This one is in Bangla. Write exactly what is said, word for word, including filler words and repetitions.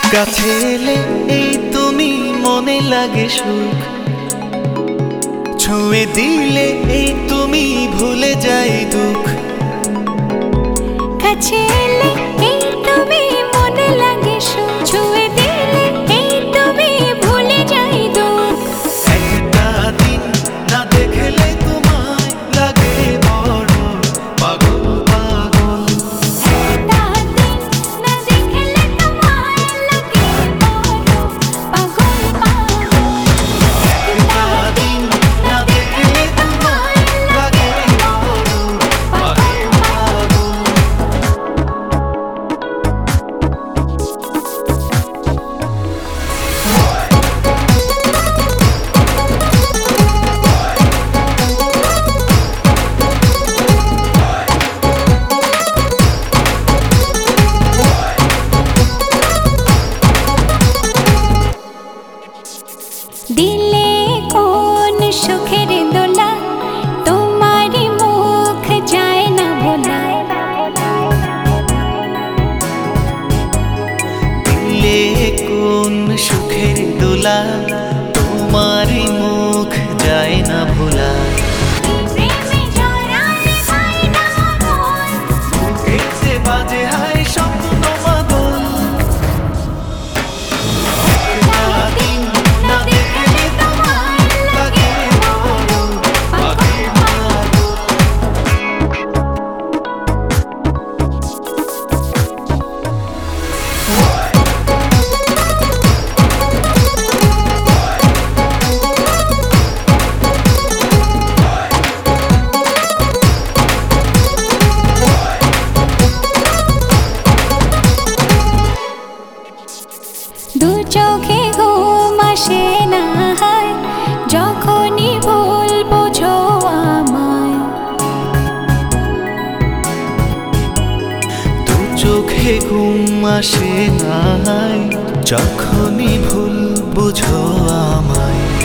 কাছে এলে এই তুমি মনে লাগে সুখ, ছুঁয়ে দিলে এই তুমি ভুলে যাই দুঃখ। কাছে এলে এই তুমি মনে লাগে সুখ, ছুঁয়ে দিলে এই তুমি ভুলে যাই দুঃখ। একটা দিন না দেখলে তোমায় লাগে বড় পাগল পাগল। একটা দিন না দেখলে তোমায় লাগে বড় পাগল পাগল। একটা দিন না দেখলে তোমায় লাগে বড় পাগল পাগল। দিলে কোন সুখের দোলা, তোমারই মুখ যায় না ভোলা। দিলে কোন সুখের দোলা, তোমারই মুখ যায় না ভোলা। প্রেমে জড়ালে হয় না মন, বুকেতে বাজে হায় স্বপ্ন মাদল। একটা দিন না দেখলে তোমায় লাগে বড় পাগল পাগল। দু চোখে ঘুম আসে না হয়, যখনই ভুল বোঝো আমায়। দু চোখে ঘুম আসে না, যখনই ভুল বুঝো আমায়।